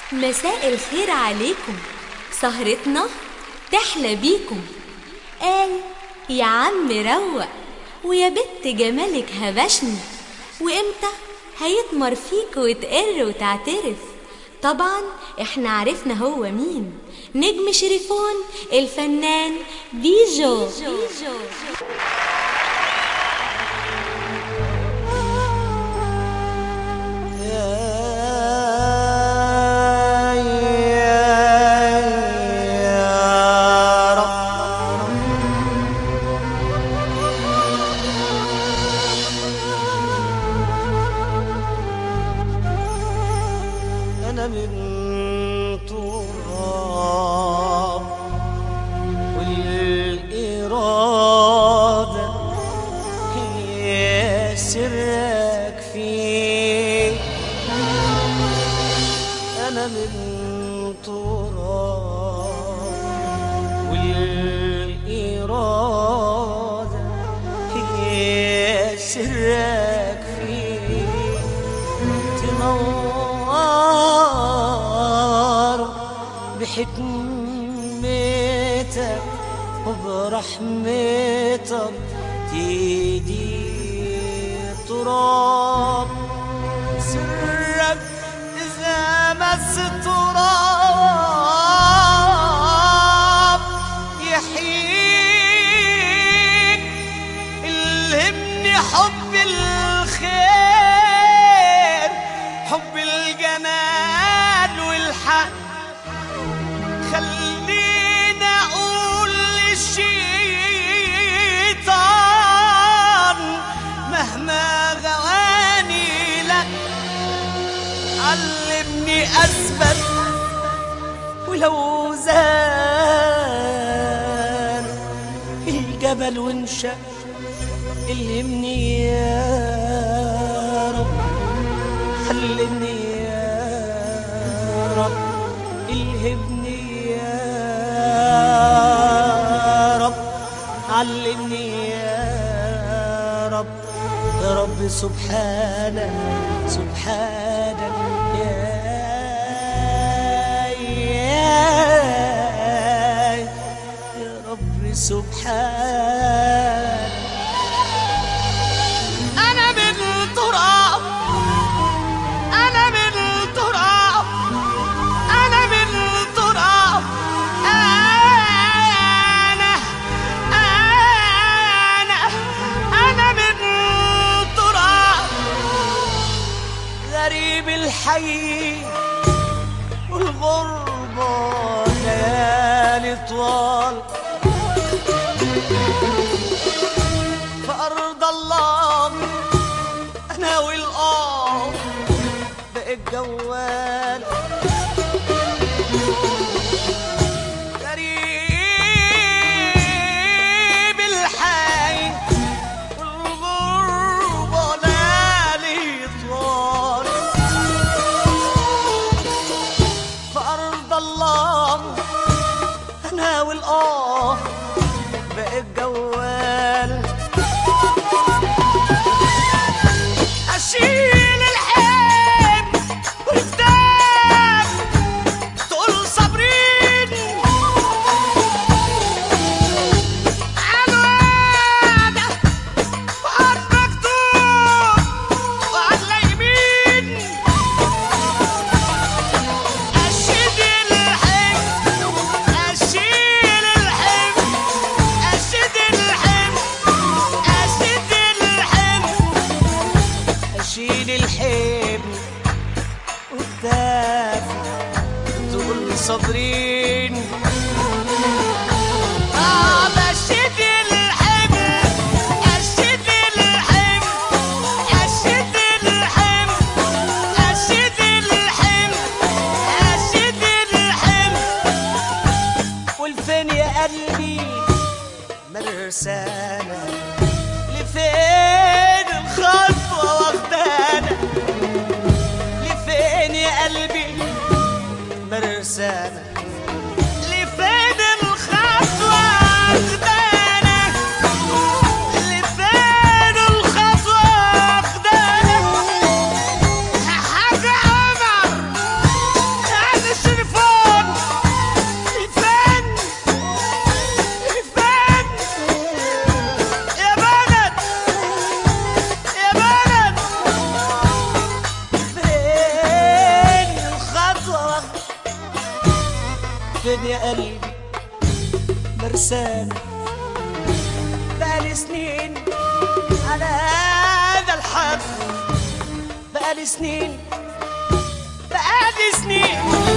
مساء الخير عليكم، سهرتنا تحلى بيكم. قال يا عم روق ويا بت جمالك هبشني، وامتى هيتمر فيك وتقر وتعترف؟ طبعا احنا عرفنا هو مين، نجم شريفون الفنان بيجو. أنا من تراب والإرادة هي سرك فيه. أنا من تراب والإرادة هي سرك فيه. تنور بحكمتك وبرحمتك تدير تراب. سرك إذا مس تراب يحييك. الهمني حب الخير، حب الجمال والحق. خلينا اقول للشيطان مهما غواني لك. علمني اثبت ولو زال الجبل وانشق. علمني يا رب، علمني يا رب، الهمني يا رب، علمني يا رب. يا رب سبحانك سبحانك يا رب سبحانك. أنا من تراب، أنا من تراب، أنا من تراب. أنا من تراب. غريب الحي والغربة ليالي طوال. في أرض الله أنا والآه بقيت جوال. غريب الحي والغربة ليالي طوال. في أرض الله أنا والآه بقيت جوال. أشيل الحب والكتاب تقول صابرين عالوادة وعاد مكتوب وعاد لايمين. أشيل الحب، أشيل الحب، أشيل الحب، أشيل الحب، أشيل الحب والدافع تقول صابرين. أشيل الحب، أشيل الحب، أشيل الحب، أشيل الحب، أشيل الحب. والفين يا قلبي مرسانة؟ لفين الخطوة واخدانا؟ لفين يا قلبي مرسانة؟ لفين الخطوة واخدانا؟ لفين الخطوة واخدانا؟ حاج عمر، حاج فين يا قلبي مرسانة؟ بقالي سنين على هذا الحب، بقالي سنين